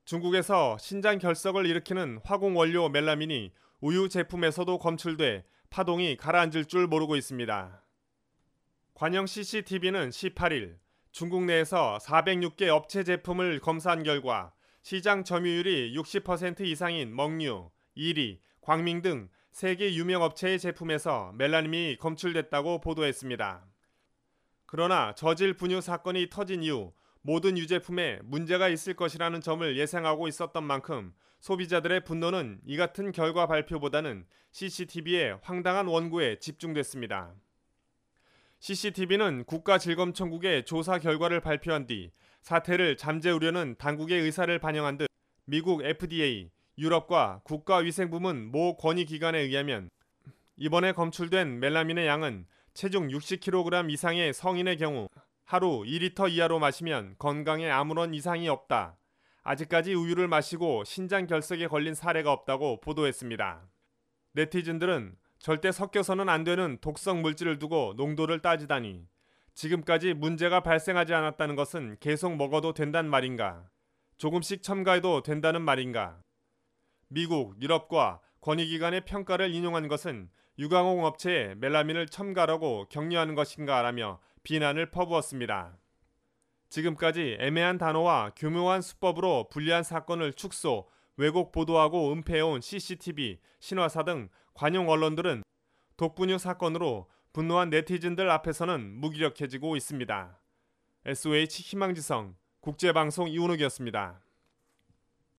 중국에서 신장 결석을 일으키는 화공 원료 멜라민이 우유 제품에서도 검출돼 파동이 가라앉을 줄 모르고 있습니다. 관영 CCTV는 18일 중국 내에서 406개 업체 제품을 검사한 결과 시장 점유율이 60% 이상인 먹류, 이리, 광밍 등 3개 유명 업체의 제품에서 멜라민이 검출됐다고 보도했습니다. 그러나 저질 분유 사건이 터진 이후 모든 유제품에 문제가 있을 것이라는 점을 예상하고 있었던 만큼 소비자들의 분노는 이 같은 결과 발표보다는 CCTV의 황당한 원고에 집중됐습니다. CCTV는 국가질검청국의 조사 결과를 발표한 뒤 사태를 잠재우려는 당국의 의사를 반영한 듯 미국 FDA, 유럽과 국가위생부문 모 권위기관에 의하면 이번에 검출된 멜라민의 양은 체중 60kg 이상의 성인의 경우 하루 2리터 이하로 마시면 건강에 아무런 이상이 없다. 아직까지 우유를 마시고 신장 결석에 걸린 사례가 없다고 보도했습니다. 네티즌들은 절대 섞여서는 안 되는 독성 물질을 두고 농도를 따지다니 지금까지 문제가 발생하지 않았다는 것은 계속 먹어도 된단 말인가? 조금씩 첨가해도 된다는 말인가? 미국, 유럽과 권위기관의 평가를 인용한 것은 유가공 업체에 멜라민을 첨가하라고 격려하는 것인가 라며 비난을 퍼부었습니다. 지금까지 애매한 단어와 교묘한 수법으로 불리한 사건을 축소, 왜곡 보도하고 은폐해온 CCTV, 신화사 등 관용 언론들은 독분유 사건으로 분노한 네티즌들 앞에서는 무기력해지고 있습니다. SOH 희망지성 국제방송 이훈욱이었습니다.